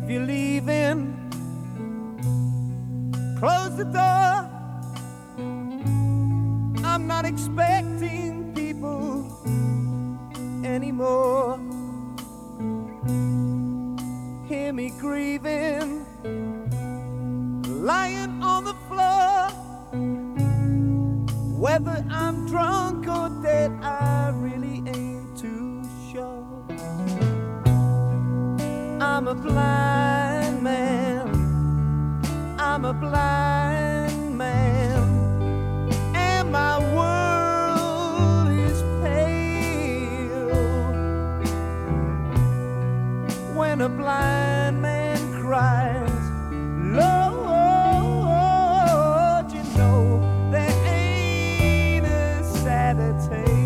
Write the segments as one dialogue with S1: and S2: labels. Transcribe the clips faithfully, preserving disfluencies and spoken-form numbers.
S1: you're leaving, close the door. I'm not expecting people anymore. Hear me grieving, lying on the floor. Whether I'm drunk or dead, I really ain't too sure. I'm a blind man, I'm a blind man, and my world is pale. When a blind man cries, Lord, you know there ain't a sadder tale.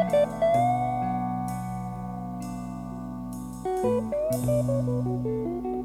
S2: Thank you.